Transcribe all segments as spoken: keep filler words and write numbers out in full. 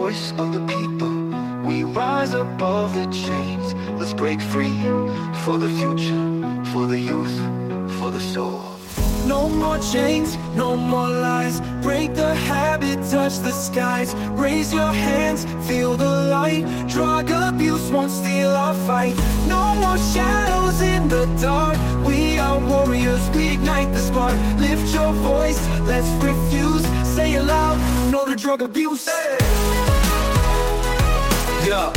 voice of the people. We rise above the chains. Let's break free for the future, for the youth, for the soul. No more chains, no more lies. Break the habit, touch the skies. Raise your hands, feel the light. Drug abuse won't steal our fight. No more shadows in the dark. We are warriors, we ignite the spark. Lift your voice, let's refuse. Say it loud, no to drug abuse. Hey. Yeah.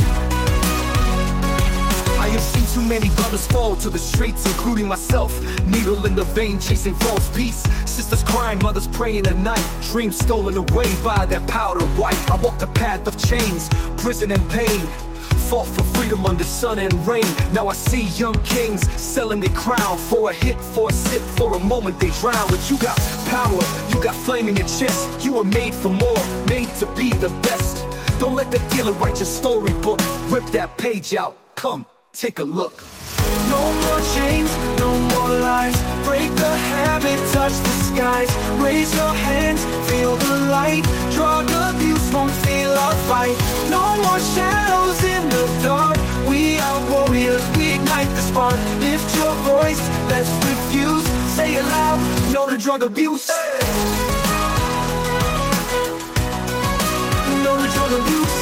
I have seen too many brothers fall to the streets, including myself. Needle in the vein, chasing false peace. Sisters crying, mothers praying at night. Dreams stolen away by their powder white. I walk the path of chains, prison and pain. Fought for freedom under sun and rain. Now I see young kings selling their crown. For a hit, for a sip, for a moment they drown. But you got power, you got flame in your chest. You were made for more, made to be the best. Don't let the dealer write your storybook. Rip that page out, come, take a look. No more chains, no more lies. Break the habit, touch the skies. Raise your hands, feel the light. Drug abuse won't steal our fight. No more shadows in the dark. We are warriors, we ignite the spark. Lift your voice, let's refuse. Say it loud, no to drug abuse. Hey. No to drug abuse.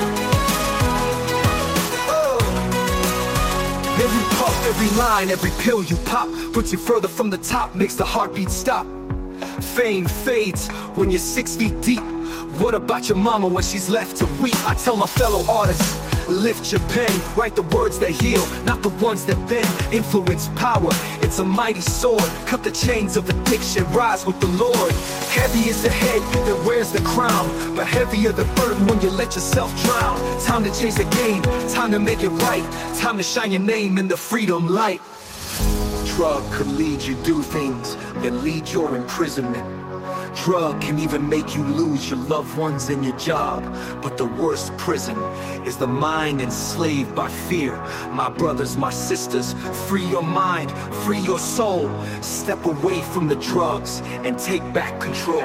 Every puff, every line, every pill you pop puts you further from the top, makes the heartbeat stop. Fame fades when you're six feet deep. What about your mama when she's left to weep? I tell my fellow artists, lift your pen. Write the words that heal, not the ones that bend. Influence, power, it's a mighty sword. Cut the chains of addiction, rise with the Lord. Heavy is the head that wears the crown, but heavier the burden when you let yourself drown. Time to change the game, time to make it right. Time to shine your name in the freedom light. Drug could lead you do things that lead your imprisonment. Drug can even make you lose your loved ones and your job. But the worst prison is the mind enslaved by fear. My brothers, my sisters, free your mind, free your soul. Step away from the drugs and take back control.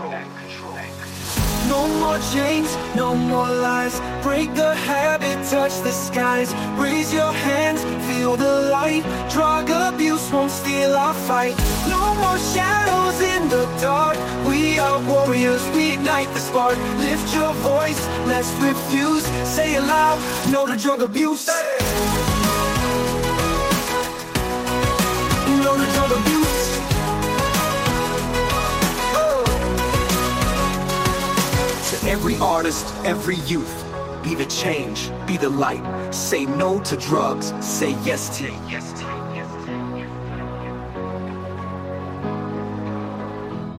No more chains, no more lies. Break the habit, touch the skies. Raise your hands, feel the light. Drug abuse won't steal our fight. No more shadows in the dark. We are warriors, we ignite the spark. Lift your voice, let's refuse. Say it loud, no to drug abuse. Hey. No to drug abuse. Every artist, every youth, be the change, be the light. Say no to drugs, say yes to yes to